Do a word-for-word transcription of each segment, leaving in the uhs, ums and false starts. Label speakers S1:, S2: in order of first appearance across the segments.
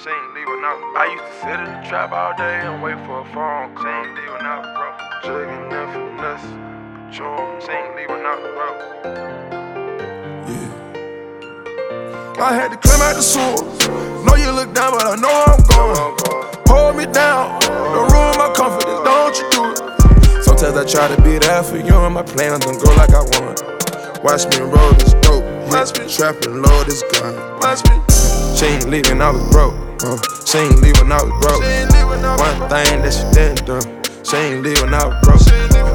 S1: She ain't leave when I was broke. I used to sit in the trap all day and wait for a phone call. She ain't leave when I was broke. Jugging them finesse, but you don't. She ain't leave when I was broke.
S2: Yeah. I had to climb out the sewer. Know you look down, but I know I'm going. Hold me down, don't ruin my confidence, don't you do it. Sometimes I try to be there for you and my plans don't go like I want. Watch me roll this dope, watch me trapping, load this gun. Watch me. She ain't leaving, I was broke. Uh, she ain't leaving, I was broke. One thing that she didn't do. She ain't leaving, I was broke.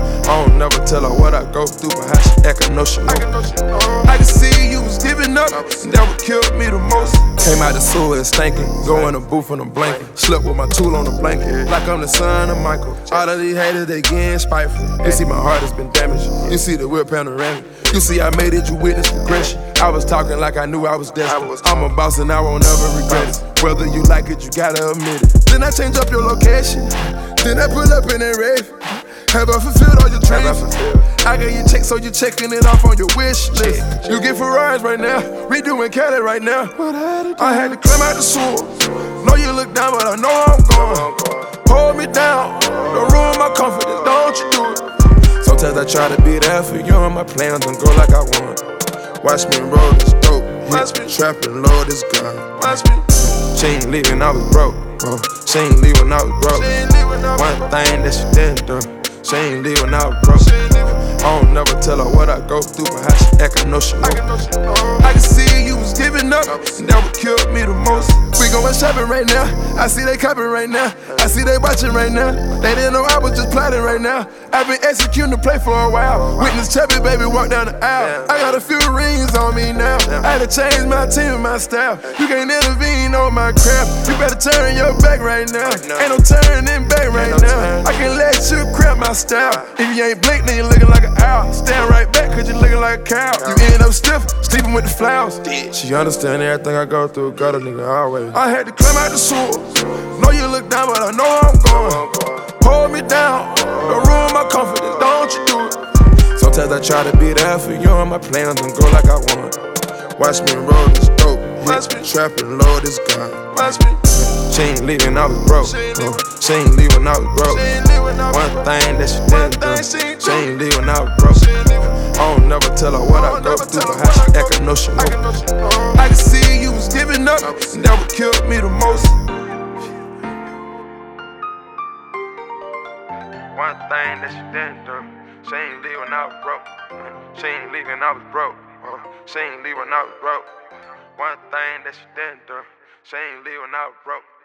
S2: I don't never tell her what I go through, but how she act, I know she know. I can see you was giving up, and that what killed me the most. Came out the sewer and stankin', go in the booth in a blanket. Slept with my tool on the blanket, like I'm the son of Michael. All of these haters, they getting spiteful. You see my heart has been damaged. You see the whip panoramic. You see I made it, you witness progression. I was talking like I knew I was destined. I'm a boss and I won't ever regret it. Whether you like it, you gotta admit it. Then I change up your location. Then I pull up in that rave. Have I fulfilled all your dreams? I got your check, so you checking it off on your wish list. You get Ferraris right now, we doing Cali right now. I had to climb out the sewer. Know you look down, but I know I'm going. Hold me down, don't ruin my confidence, don't you do it. Sometimes I try to be there for you and my plans don't go like I want. Watch me roll this dope, hit, trapping, load this gun. Watch me. She ain't leaving, I was broke. Uh, she ain't leaving, I was broke. One thing that she didn't do. She ain't leaving, I was broke. I don't never tell her what I go through, but how she act, I know she know. I can see you was giving up, and that what killed me the most. We going shopping right now, I see they copping right now. I see they watching right now, they didn't know I was just plotting right now. I've been executing the play for a while. Witness Chubby baby walk down the aisle. I got a few rings on me now, I had to change my team and my style. You can't intervene on my crap, you better turn your back right now. Ain't no turning back right now, I can let you crap my style. If you ain't blink, then you looking like an owl. Stand right back, cause you looking like a cow. You end up stiff, sleeping with the flowers. She understand everything I go through, got a nigga always. I had to climb out the sewer. Know you look down, but I know I'm going. Hold me down, don't ruin my confidence, don't you do it. Sometimes I try to be there for you and my plans don't go like I want. Watch me roll this dope, hit, trapping, load this gun. Watch me. She ain't leaving, I was broke. Uh, she ain't leaving, I was broke. One thing that she didn't do. She ain't leaving, I was broke. I don't never tell her what I go through, but how she act, I know she know. I can see you was giving up, and that what killed me the most.
S1: One thing that she didn't do. She ain't leaving, I was broke. She ain't leaving, I was broke. Uh, she ain't leaving, I was broke. One thing that she didn't do. She ain't leaving, I was broke.